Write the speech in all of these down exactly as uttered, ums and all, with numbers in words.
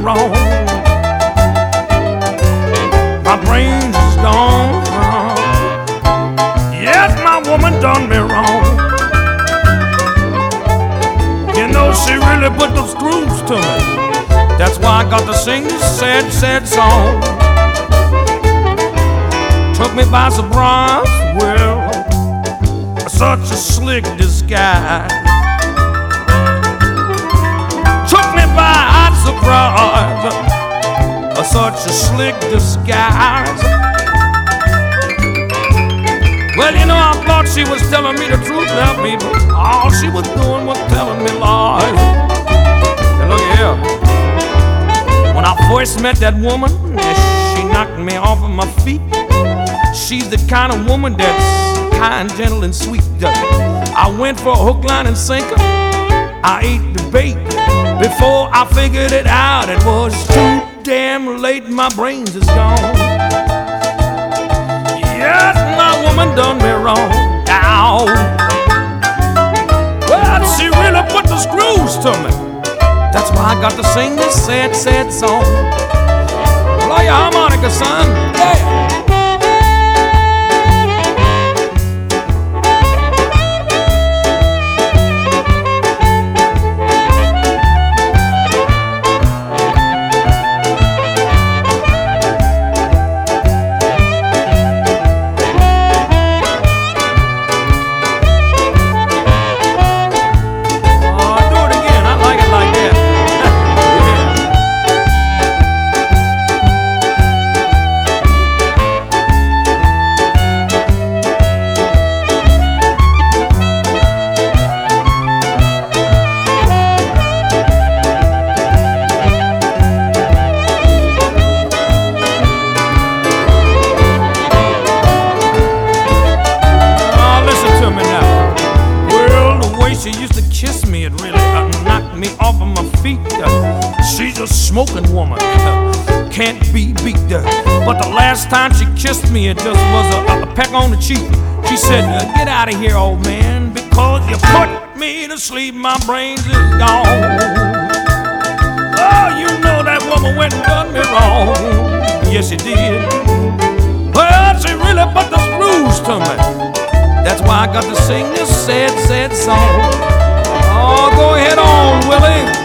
wrong. My brains is gone. Yes, my woman done me wrong. You know she really put the screws to me. That's why I got to sing this sad, sad song. Took me by surprise, well, such a slick disguise. Took me by surprise, such a slick disguise. Well, you know, I thought she was telling me the truth now, people. All she was doing was telling me lies. And look here, when I first met that woman, she knocked me off of my feet. She's the kind of woman that's kind, gentle, and sweet. I went for a hook, line, and sinker. I ate the bait. Before I figured it out, it was too damn late. My brains is gone. Yes, my woman done me wrong. Ow. Well, she really put the screws to me. That's why I got to sing this sad, sad song. Play your harmonica, son. Yeah. She's a smoking woman, can't be beat. But the last time she kissed me, it just was a, a peck on the cheek. She said, get out of here, old man, because you put me to sleep. My brains is gone. Oh, you know that woman went and done me wrong. Yes, she did. Well, she really put the screws to me. That's why I got to sing this sad, sad song. Oh, go ahead on, Willie.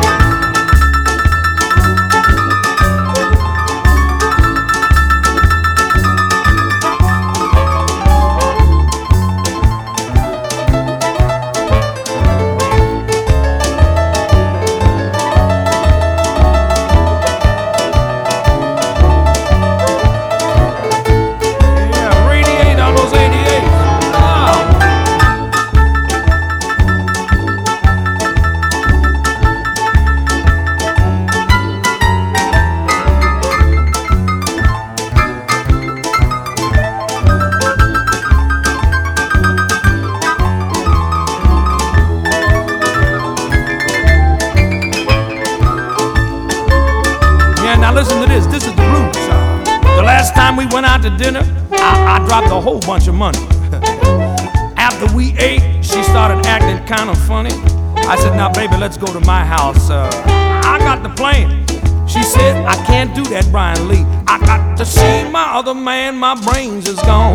Now listen to this, this is the blues. The last time we went out to dinner, I, I dropped a whole bunch of money. After we ate, she started acting kind of funny. I said, now baby, let's go to my house. Uh, I got the plan. She said, I can't do that, Brian Lee. I got to see my other man, my brains is gone.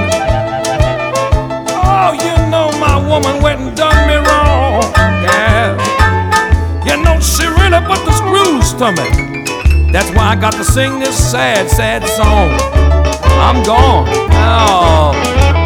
Oh, you know my woman went and done me wrong. Yeah. You know she really put the screws to me. That's why I got to sing this sad, sad song. I'm gone. Oh.